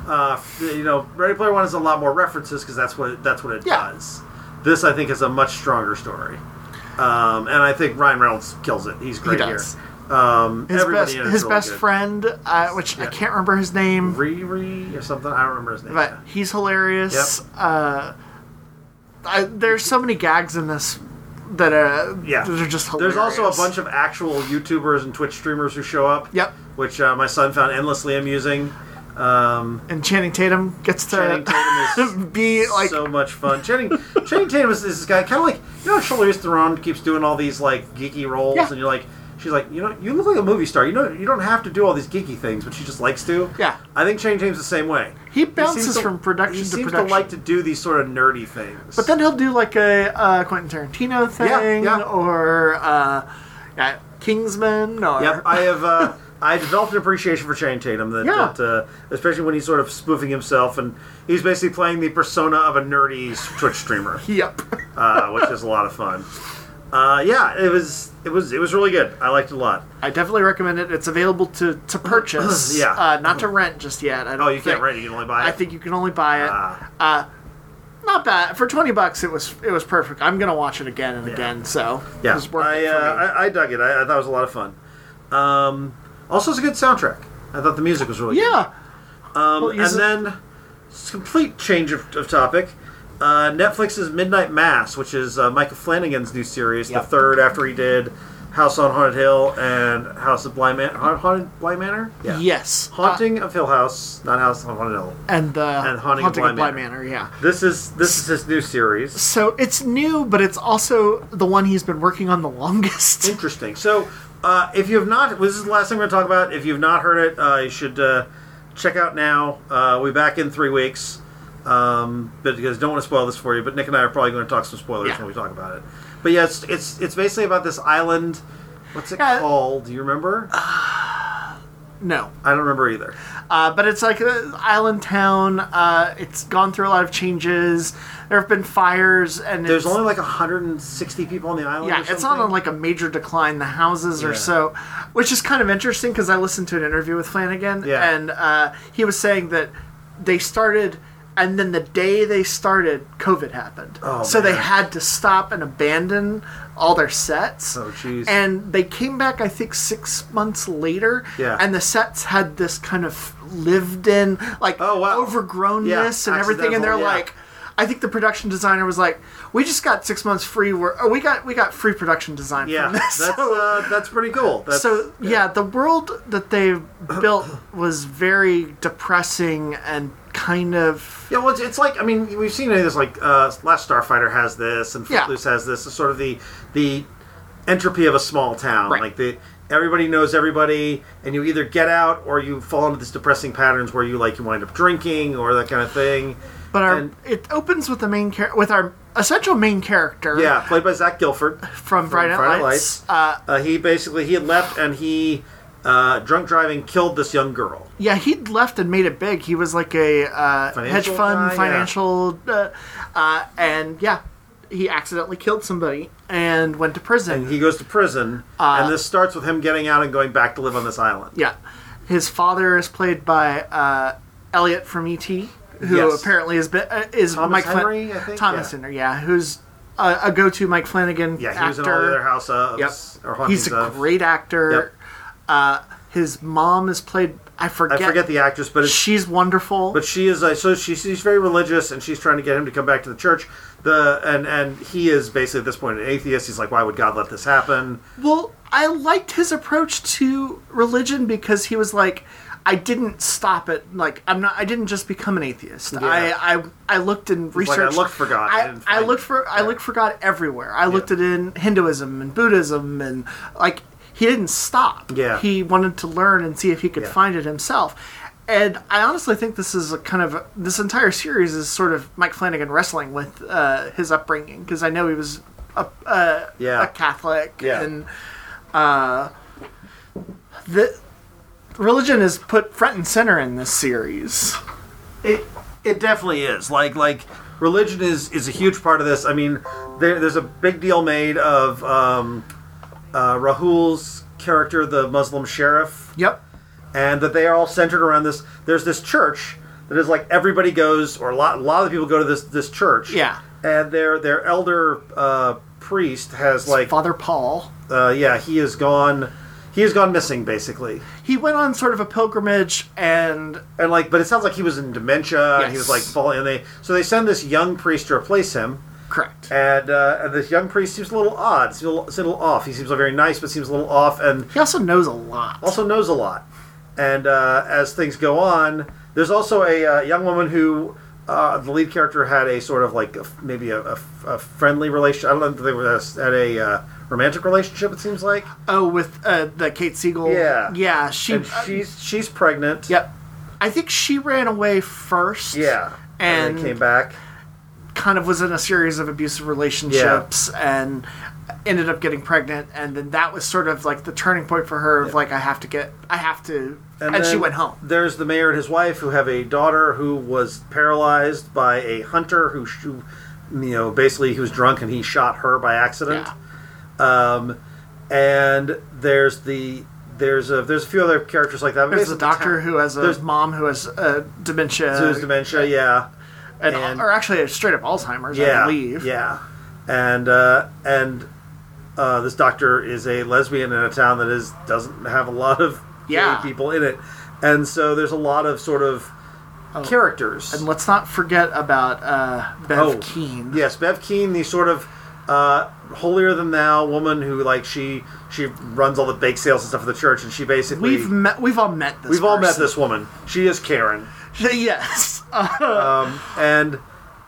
Ready Player One has a lot more references because that's what it does. This I think is a much stronger story, and I think Ryan Reynolds kills it. He's great here. His best friend, which I can't remember his name. Riri or something. I don't remember his name. But he's hilarious. Yep. There's so many gags in this that are just hilarious. There's also a bunch of actual YouTubers and Twitch streamers who show up. Yep. Which my son found endlessly amusing. And Channing Tatum gets to be like so much fun. Channing Tatum is this guy kind of like Charlize Theron keeps doing all these like geeky roles, and you're like. She's like, you look like a movie star. You don't have to do all these geeky things, but she just likes to. Yeah. I think Channing Tatum's the same way. He bounces from production to production. He seems to like to do these sort of nerdy things. But then he'll do like a Quentin Tarantino thing, or Kingsman. Or yep, I developed an appreciation for Channing Tatum that especially when he's sort of spoofing himself, and he's basically playing the persona of a nerdy Twitch streamer. Yep. Which is a lot of fun. It was really good. I liked it a lot. I definitely recommend it. It's available to purchase. Not to rent just yet. You can't rent it. You can only buy it. I think you can only buy it. Not bad for $20. It was perfect. I'm gonna watch it again and again. So it was worth it for me. I dug it. I thought it was a lot of fun. Also, it's a good soundtrack. I thought the music was really good. Yeah. And then complete change of topic. Netflix's Midnight Mass, which is Michael Flanagan's new series, the third after he did House on Haunted Hill and House of Haunted Bly Manor? Yeah. Yes. Haunting of Hill House, not House on Haunted Hill. And Haunting of Bly Manor, yeah. This is his new series. So it's new, but it's also the one he's been working on the longest. Interesting. So if you have not, this is the last thing we're going to talk about. If you've not heard it, you should check out now. We'll be back in 3 weeks. But because I don't want to spoil this for you, but Nick and I are probably going to talk some spoilers when we talk about it. But yeah, it's basically about this island. What's it called? Do you remember? No. I don't remember either. But it's like an island town. It's gone through a lot of changes. There have been fires, and there's only like 160 people on the island. Yeah, it's not on like a major decline. The houses or so, which is kind of interesting because I listened to an interview with Flanagan, and he was saying that they started. And then the day they started, COVID happened. Oh, so man. they had to stop and abandon all their sets. Oh, jeez. And they came back, I think, 6 months later. Yeah. And the sets had this kind of lived-in, like, overgrownness and everything. And they're like... I think the production designer was like, "We just got 6 months free. We got free production design from this." That's pretty cool. The world that they built was very depressing and kind of. Yeah, well, it's like, I mean, we've seen this, like Last Starfighter has this, and Footloose has this. It's sort of the entropy of a small town, right. like everybody knows everybody, and you either get out or you fall into these depressing patterns where you wind up drinking or that kind of thing. But it opens with with our essential main character. Yeah, played by Zach Gilford from Friday Night Lights. He had left, and he drunk driving killed this young girl. Yeah, he'd left and made it big. He was like a hedge fund financial, and he accidentally killed somebody and went to prison. And he goes to prison, and this starts with him getting out and going back to live on this island. Yeah, his father is played by Elliot from E.T., who apparently is Thomas Mike Henry, I think? Thomas Henry, who's a go-to Mike Flanagan actor. He was in all the other House ofs. Yep. He's a great actor. Yep. His mom is played... I forget the actress, but she's wonderful. But she is she's very religious, and she's trying to get him to come back to the church. And he is basically at this point an atheist. He's like, why would God let this happen? Well, I liked his approach to religion because he was like, I didn't stop it. Like, I didn't just become an atheist. Yeah. I looked and researched. Like, I looked for God. I looked for God everywhere. I looked at it in Hinduism and Buddhism, and like, he didn't stop. Yeah. He wanted to learn and see if he could find it himself. And I honestly think this is this entire series is sort of Mike Flanagan wrestling with his upbringing, because I know he was a Catholic, and the religion is put front and center in this series. It definitely is. Like religion is a huge part of this. I mean, there's a big deal made of Rahul's character, the Muslim sheriff. Yep. And that they are all centered around this. There's this church that is like everybody goes, or a lot of the people go to this church. Yeah. And their elder priest has like Father Paul. He has gone missing, basically. He went on sort of a pilgrimage and but it sounds like he was in dementia. Yes. And he was like falling, and they send this young priest to replace him. Correct. And this young priest seems a little odd. Seems a little off. He seems very nice, but seems a little off. And he also knows a lot. And as things go on, there's also a young woman who the lead character had a sort of like maybe a friendly relationship. I don't know if they had a romantic relationship. It seems like. Oh, with the Kate Siegel. Yeah. Yeah. She's pregnant. Yep. I think she ran away first. Yeah. And then came back. Kind of was in a series of abusive relationships and ended up getting pregnant, and then that was sort of like the turning point for her of like I have to, and she went home. There's the mayor and his wife who have a daughter who was paralyzed by a hunter who basically he was drunk and he shot her by accident. Yeah. And there's a few other characters like that. There's a doctor who has a mom who has dementia. Who has dementia, yeah. Or actually straight up Alzheimer's, I believe. Yeah. And this doctor is a lesbian in a town that doesn't have a lot of gay people in it. And so there's a lot of sort of characters. And let's not forget about Bev Keane. Yes, Bev Keane, the sort of holier than thou woman who like she runs all the bake sales and stuff for the church, and she basically we've all met this. We've all met this woman. She is Karen. Yes. And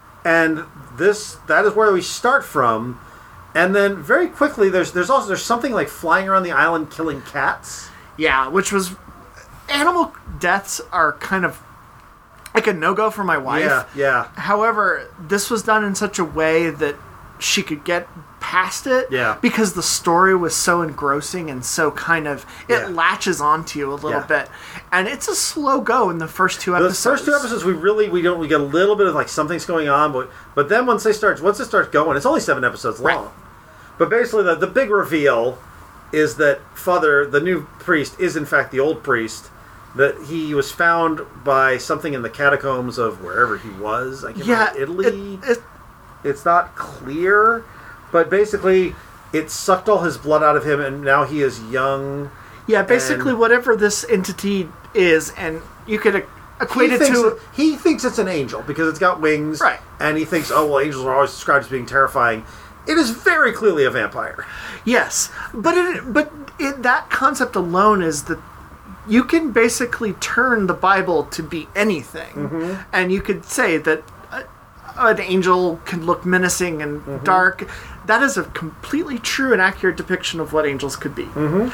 that is where we start from, and then very quickly there's something like flying around the island killing cats. Yeah, which was animal deaths are kind of like a no-go for my wife. Yeah. However, this was done in such a way that she could get past it. Yeah. Because the story was so engrossing and so kind of it latches onto you a little bit, and it's a slow go in the first 2 episodes. The first 2 episodes we get a little bit of like something's going on, but then once it starts going, it's only 7 episodes long. Right. But basically, the big reveal is that Father, the new priest, is in fact the old priest. That he was found by something in the catacombs of wherever he was. I can't remember, Italy. It's not clear, but basically, it sucked all his blood out of him, and now he is young. Yeah, basically, whatever this entity is, and you could equate it to. He thinks it's an angel because it's got wings, right? And he thinks, oh well, angels are always described as being terrifying. It is very clearly a vampire. Yes, but that concept alone is that you can basically turn the Bible to be anything, and you could say that an angel can look menacing and dark. That is a completely true and accurate depiction of what angels could be.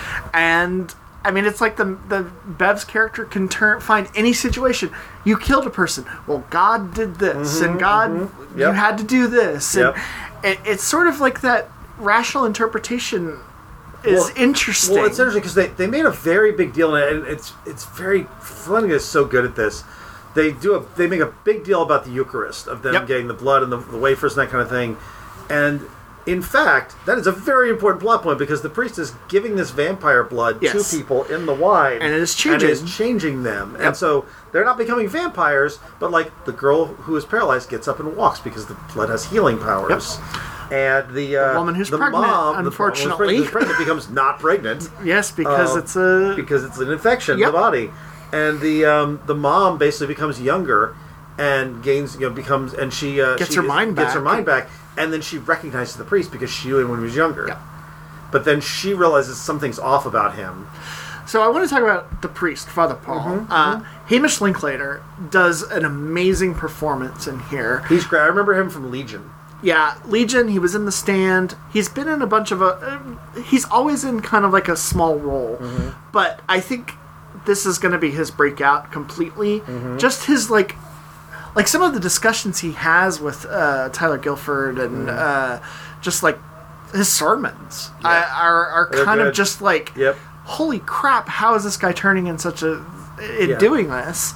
And I mean, it's like the Bev's character can find any situation. You killed a person. Well, God did this, and God, you had to do this, and it's sort of like that rational interpretation is interesting. Well, it's interesting because they made a very big deal, and it's very. Flanagan is so good at this. They make a big deal about the Eucharist, of them getting the blood and the wafers and that kind of thing. And in fact, that is a very important plot point because the priest is giving this vampire blood to people in the wine. And it is changing them. Yep. And so they're not becoming vampires, but like the girl who is paralyzed gets up and walks because the blood has healing powers. Yep. And the woman who's pregnant, unfortunately, who's pregnant becomes not pregnant. Yes, because it's an infection in the body. And the mom basically becomes younger and gains, gets her mind back, and then she recognizes the priest because she knew him when he was younger. Yep. But then she realizes something's off about him. So I want to talk about the priest, Father Paul. Hamish Linklater does an amazing performance in here. He's great. I remember him from Legion. Yeah, Legion, he was in The Stand. He's been in a bunch of... he's always in kind of like a small role. But I think this is going to be his breakout completely. Just his, like some of the discussions he has with Tyler Guilford and just, like, his sermons are kind of just like, holy crap, how is this guy turning in such a... doing this?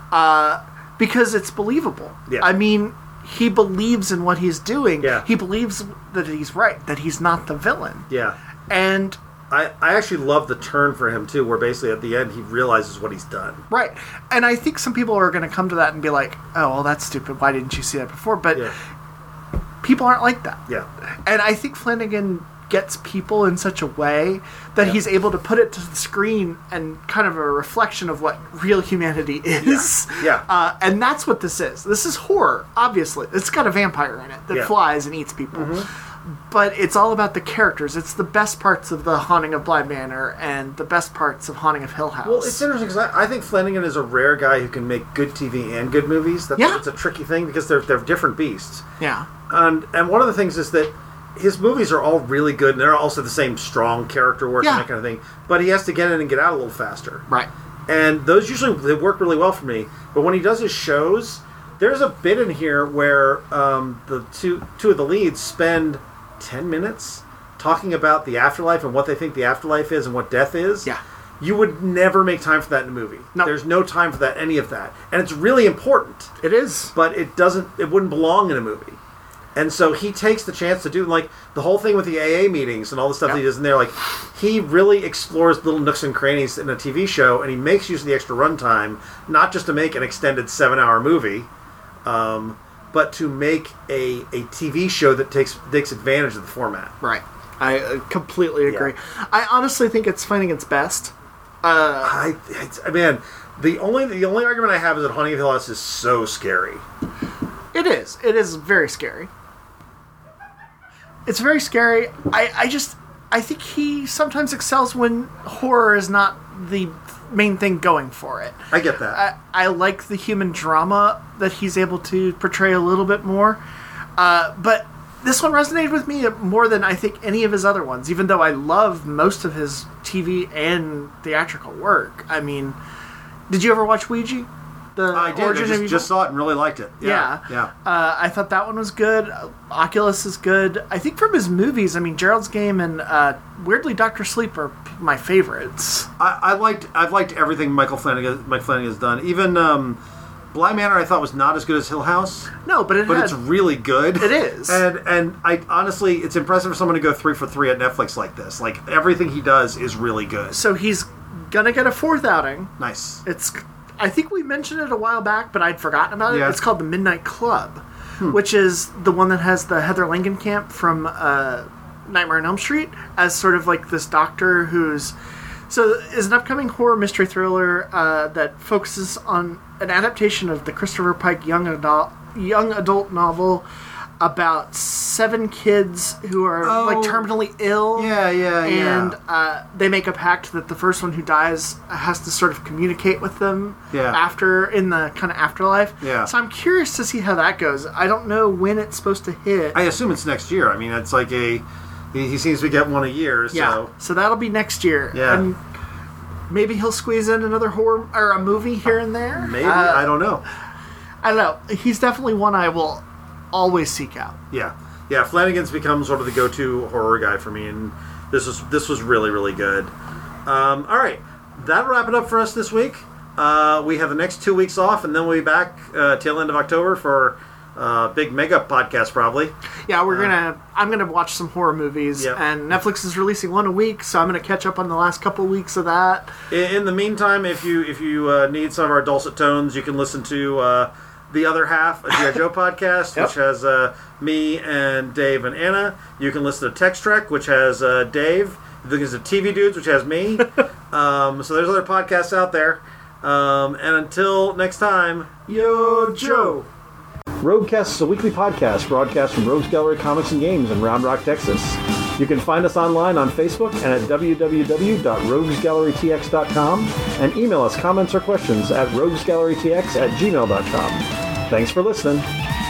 Because it's believable. I mean... He believes in what he's doing. He believes that he's right, that he's not the villain. And I actually love the turn for him, too, where basically at the end he realizes what he's done. Right. And I think some people are going to come to that and be like, oh, well, that's stupid. Why didn't you see that before? But people aren't like that. And I think Flanagan gets people in such a way that he's able to put it to the screen and kind of a reflection of what real humanity is. And that's what this is. This is horror, obviously. It's got a vampire in it that flies and eats people. But it's all about the characters. It's the best parts of The Haunting of Bly Manor and the best parts of Haunting of Hill House. Well, it's interesting because I think Flanagan is a rare guy who can make good TV and good movies. That's a tricky thing because they're different beasts. And one of the things is that his movies are all really good, and they're also the same strong character work and that kind of thing. But he has to get in and get out a little faster. Right. And those usually they work really well for me. But when he does his shows, there's a bit in here where the two of the leads spend 10 minutes talking about the afterlife and what they think the afterlife is and what death is. You would never make time for that in a movie. No. There's no time for that, any of that. And it's really important. It is. But it wouldn't belong in a movie. And so he takes the chance to do, like, the whole thing with the AA meetings and all the stuff that he does in there. Like, he really explores little nooks and crannies in a TV show, and he makes use of the extra runtime, not just to make an extended 7-hour movie, but to make a TV show that takes advantage of the format. Right. I completely agree. I honestly think it's Flanagan's best. Man, the only argument I have is that Haunting of Hill House is so scary. It is. It is very scary. It's very scary. I think he sometimes excels when horror is not the main thing going for it. I get that. I like the human drama that he's able to portray a little bit more. But this one resonated with me more than I think any of his other ones, even though I love most of his TV and theatrical work. I mean, did you ever watch Ouija? I did. I just saw it and really liked it. Yeah. I thought that one was good. Oculus is good. I think from his movies, I mean, Gerald's Game and weirdly Dr. Sleep are my favorites. I've liked everything Mike Flanagan has done. Even Bly Manor I thought was not as good as Hill House. No, but it's really good. It is. And I honestly, it's impressive for someone to go 3 for 3 at Netflix like this. Like, everything he does is really good. So he's gonna get a 4th outing. Nice. I think we mentioned it a while back, but I'd forgotten about it. Yeah. It's called The Midnight Club, which is the one that has the Heather Langenkamp from Nightmare on Elm Street as sort of like this doctor who's... So is an upcoming horror mystery thriller that focuses on an adaptation of the Christopher Pike young adult novel about 7 kids who are like terminally ill. And they make a pact that the first one who dies has to sort of communicate with them after in the kind of afterlife. Yeah. So I'm curious to see how that goes. I don't know when it's supposed to hit. I assume it's next year. I mean, it's like he seems to get one a year. So. Yeah. So that'll be next year. Yeah. And maybe he'll squeeze in another horror or a movie here and there. Maybe. I don't know. I don't know. He's definitely one I will always seek out. Yeah. Flanagan's become sort of the go-to horror guy for me, and this was really, really good. All right, that'll wrap it up for us this week. We have the next 2 weeks off, and then we'll be back tail end of October for big mega podcast probably. Yeah, I'm gonna watch some horror movies, and Netflix is releasing one a week, so I'm gonna catch up on the last couple weeks of that. In the meantime, if you need some of our dulcet tones, you can listen to the other half, a G.I. Joe podcast, which has me and Dave and Anna. You can listen to Text Trek, which has Dave. There's the TV Dudes, which has me. So there's other podcasts out there. And until next time, yo Joe. Roguecast is a weekly podcast broadcast from Rogues Gallery Comics and Games in Round Rock, Texas. You can find us online on Facebook and at www.roguesgallerytx.com and email us comments or questions at roguesgallerytx@gmail.com. Thanks for listening.